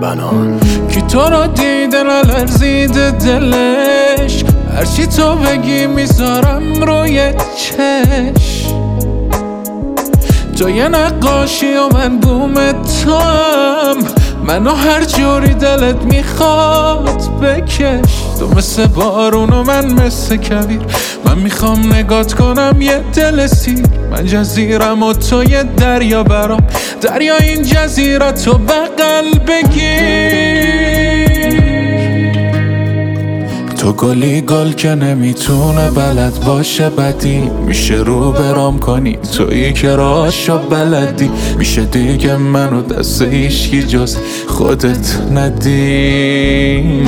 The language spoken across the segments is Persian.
بنان. کی تو رو دیده نلرزیده دلش، هرچی تو بگی میذارم روی چش. تو یه نقاشی و من بوم توام، منو هر جوری دلت میخواد بکش. تو مثل بارون و من مثل کویر، من میخوام نگات کنم یه دل سیر. من جزیرم و تو یه دریا برام، دریا این جزیره تو بغل بگیر. تو گلی گل که نمیتونه بلد باشه بدی، میشه رو برام کنی تویی که راشو بلدی. میشه دیگه منو دست هیچکی جز خودت ندی.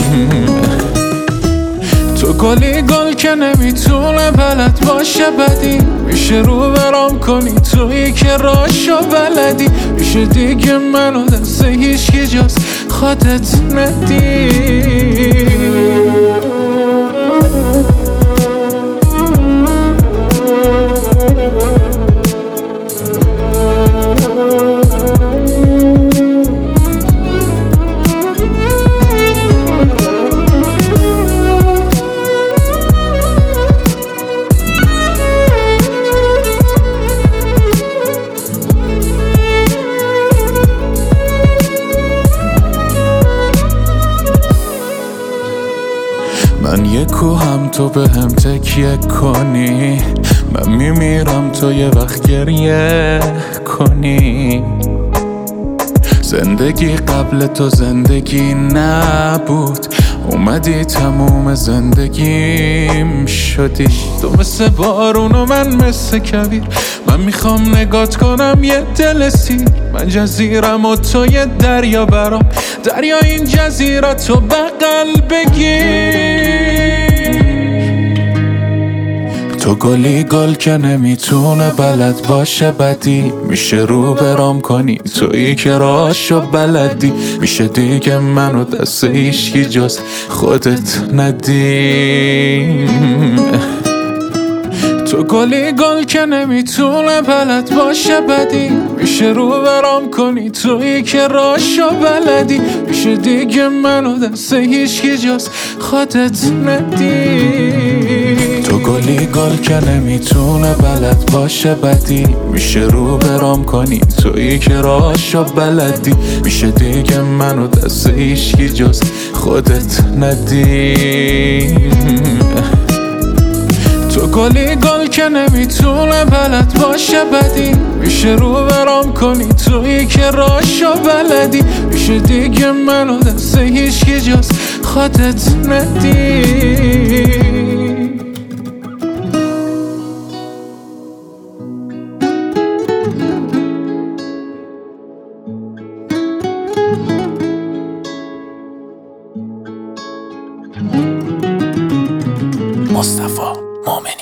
تو گلی گل که نمیتونه بلد باشه بدی، میشه رو برام کنی تویی که راشو بلدی. میشه دیگه منو دست هیچکی جز خودت ندی. من یه کوهم تو به هم تکیه کنی، من میمیرم تو یه وقت گریه کنی. زندگی قبل تو زندگی نبود، اومدی تموم زندگیم شدی. تو مثل بارون و من مثل کویر، من میخوام نگات کنم یه دل سیر. من جزیرم و تو یه دریا برام، دریا این جزیره تو بغل بگیر. تو گلی گل که نمیتونه بلد باشه بدی، میشه رو برام کنی تویی که راشو بلدی. میشه دیگه منو دست هیچکی جز خودت ندی. تو گلی گل که نمیتونه بلد باشه بدی، میشه رو برام کنی تویی که راشو بلدی. میشه دیگه منو دست هیچکی جز خودت ندی. تو گلی گل که نمیتونه بلد باشه بدی، میشه رو برام کنی تویی که راشو بلدی. میشه دیگه منو دست هیچکی جز خودت ندی. تو گلی گل که نمیتونه بلد باشه بدی، میشه رو برام کنی تویی که راشو بلدی. میشه دیگه منو دست هیچکی جز خودت ندی. مصطفی مومنی.